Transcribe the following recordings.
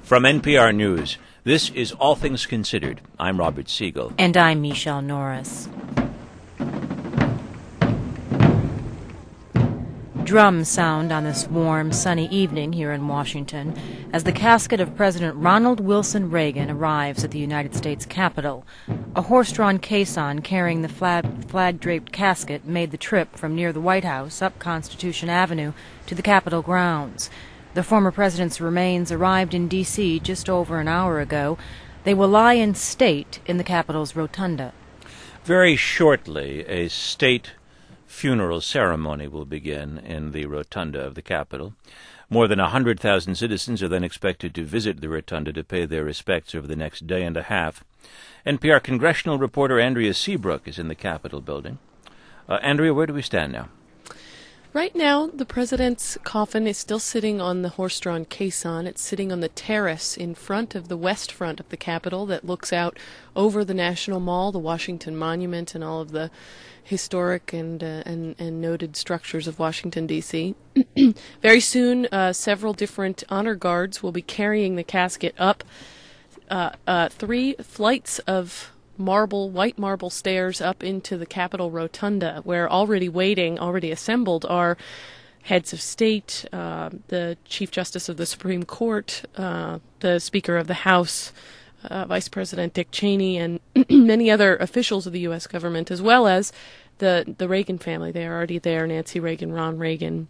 From NPR News, this is All Things Considered. I'm Robert Siegel. And I'm Michelle Norris. Drums sound on this warm, sunny evening here in Washington as the casket of President Ronald Wilson Reagan arrives at the United States Capitol. A horse-drawn caisson carrying the flag-draped casket made the trip from near the White House up Constitution Avenue to the Capitol grounds. The former president's remains arrived in D.C. just over an hour ago. They will lie in state in the Capitol's rotunda. Very shortly, a state funeral ceremony will begin in the rotunda of the Capitol. More than 100,000 citizens are then expected to visit the rotunda to pay their respects over the next day and a half. NPR congressional reporter Andrea Seabrook is in the Capitol building. Andrea, where do we stand now? Right now, the president's coffin is still sitting on the horse-drawn caisson. It's sitting on the terrace in front of the west front of the Capitol that looks out over the National Mall, the Washington Monument, and all of the historic and noted structures of Washington, D.C. Very soon, several different honor guards will be carrying the casket up 3 flights of white marble stairs up into the Capitol Rotunda, where already assembled are heads of state, the Chief Justice of the Supreme Court, the Speaker of the House, Vice President Dick Cheney, and many other officials of the U.S. government, as well as the Reagan family. They are already there: Nancy Reagan, Ron Reagan,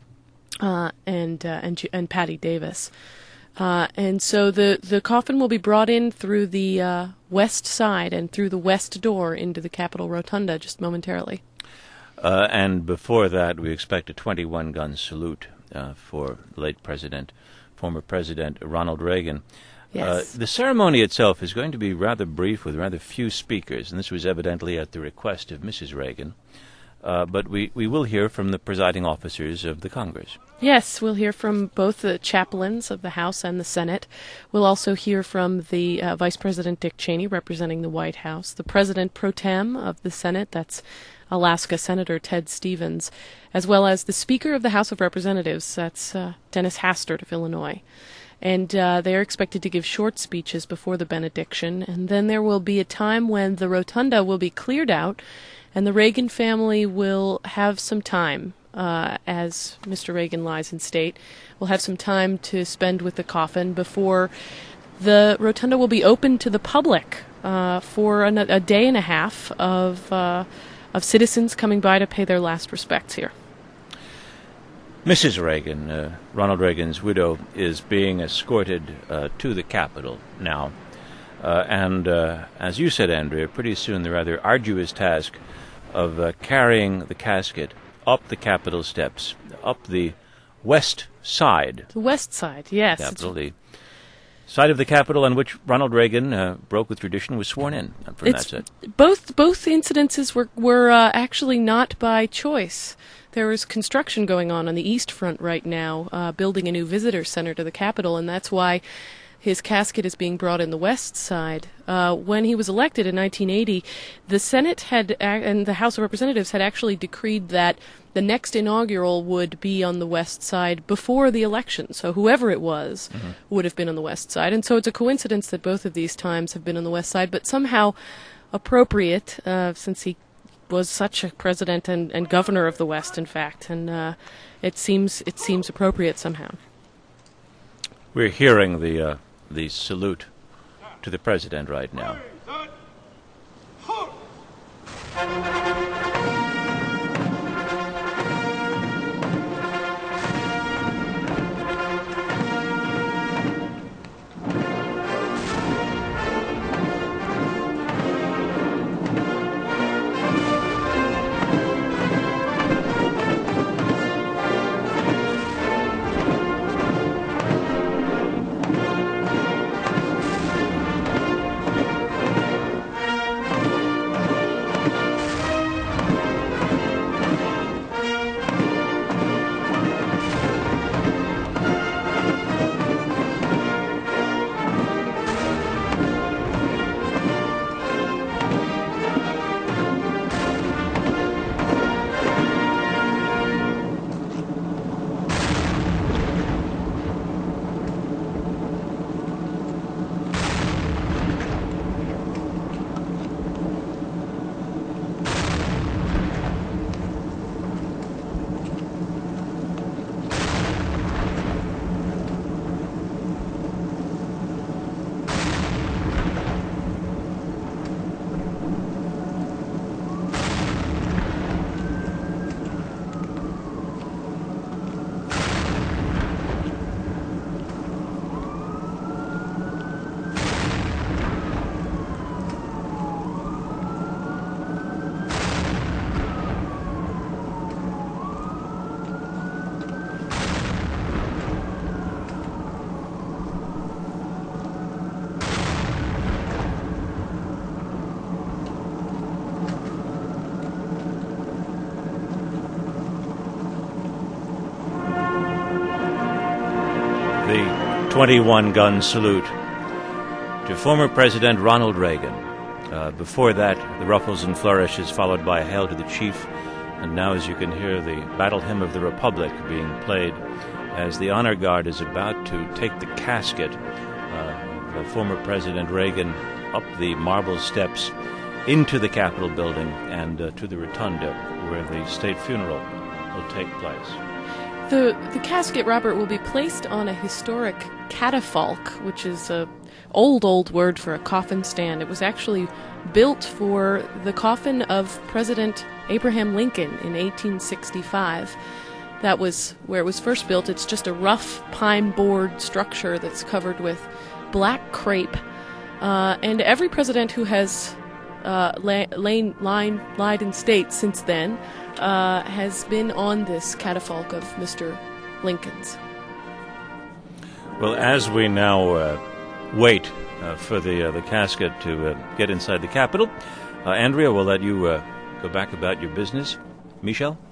and Patty Davis. And so the coffin will be brought in through the west side and through the west door into the Capitol Rotunda just momentarily. And before that, we expect a 21-gun salute for late former President Ronald Reagan. Yes. The ceremony itself is going to be rather brief with rather few speakers, and this was evidently at the request of Mrs. Reagan. But we will hear from the presiding officers of the Congress. Yes, we'll hear from both the chaplains of the House and the Senate. We'll also hear from the Vice President Dick Cheney, representing the White House, the President pro tem of the Senate, that's Alaska Senator Ted Stevens, as well as the Speaker of the House of Representatives, that's Dennis Hastert of Illinois. And they are expected to give short speeches before the benediction, and then there will be a time when the rotunda will be cleared out, and the Reagan family will have some time, as Mr. Reagan lies in state, will have some time to spend with the coffin before the rotunda will be open to the public for a day and a half of citizens coming by to pay their last respects here. Mrs. Reagan, Ronald Reagan's widow, is being escorted to the Capitol now. And as you said, Andrea, pretty soon the rather arduous task of carrying the casket up the Capitol steps, up the west side. The west side, yes. Capitol, the side of the Capitol on which Ronald Reagan broke with tradition, was sworn in. That's it. Both incidences were actually not by choice. There is construction going on the East Front right now, building a new visitor center to the Capitol, and that's why his casket is being brought in the west side. When he was elected in 1980, the Senate and the House of Representatives had actually decreed that the next inaugural would be on the west side before the election. So whoever it was would have been on the west side. And so it's a coincidence that both of these times have been on the west side, but somehow appropriate since he was such a president and governor of the West, in fact. And it seems appropriate somehow. We're hearing the salute to the president right now. the 21-gun salute to former President Ronald Reagan. Before that, the ruffles and flourishes, followed by a hail to the chief. And now, as you can hear, the Battle Hymn of the Republic being played as the honor guard is about to take the casket of former President Reagan up the marble steps into the Capitol building and to the rotunda where the state funeral will take place. The casket, Robert, will be placed on a historic catafalque, which is a old word for a coffin stand. It was actually built for the coffin of President Abraham Lincoln in 1865. That was where it was first built. It's just a rough pine board structure that's covered with black crepe. And every president who has lied in state since then has been on this catafalque of Mr. Lincoln's. Well, as we now wait for the casket to get inside the Capitol, Andrea, we'll let you go back about your business. Michelle?